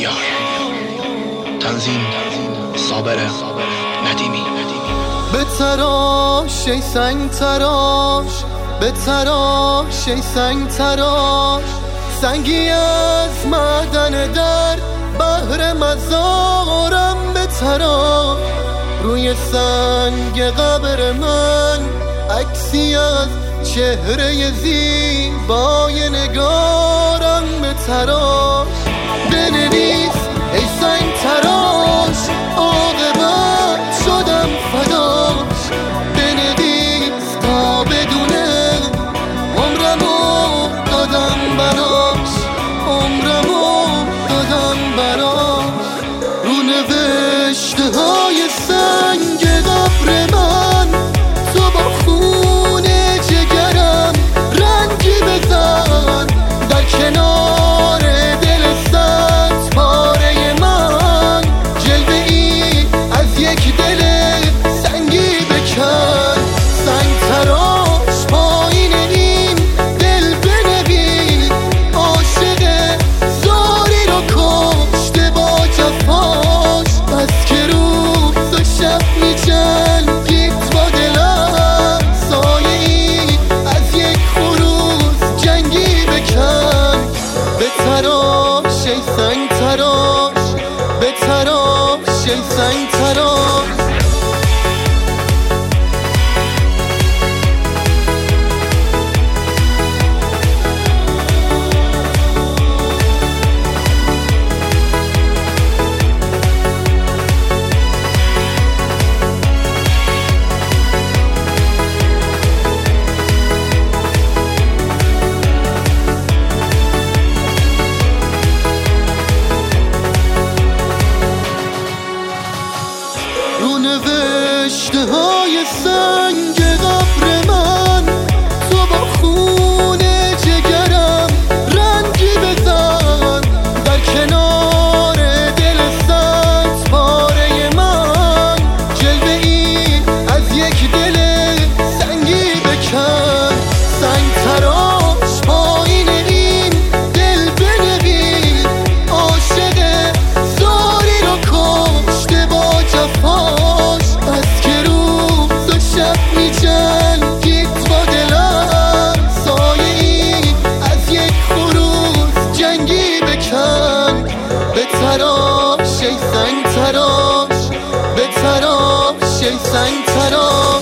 بیار. تنظیم صابر ندیمی. به تراش ای سنگ تراش، به تراش ای سنگ تراش، سنگی از معدن در بحر مزارم به تراش. روی سنگ قبر من عکسی از چهره زیبای نگارم به تراش. بنویس ای سنگ تراش، عاقبت شدم فداش. بنویس تا بدونه عمرمو دادم براش، عمرمو دادم براش. رو نوشته های سنگ قبر من تو با خون جگرم رنگی بزن. در کنار دل سنگ پاره من جلوه ای از یک دل سنگی بکن. سنگ تراش پایین این دل بنویس، عاشق زاری رو کشته با جفاش. بس که روز و شب می‌جنگید با دلم، سایه ای از یک خروس جنگی بکن. به تراش ای سنگ تراش، به تراش ای سنگ تراش. رو نوشته های سنگ قبر من تو با خون جگرم رنگی بزن. در کنار دل سنگ پاره من جلوه ای از یک دل سنگی بکن. سنگ تراش پایین این دل بنویس، عاشق زاری رو کشته با جفاش. بس که روز و شب می‌جنگید با دلم، سایه ای از یک خروس جنگی بکن. به تراش ای سنگ تراش، به تراش ای سنگ تراش.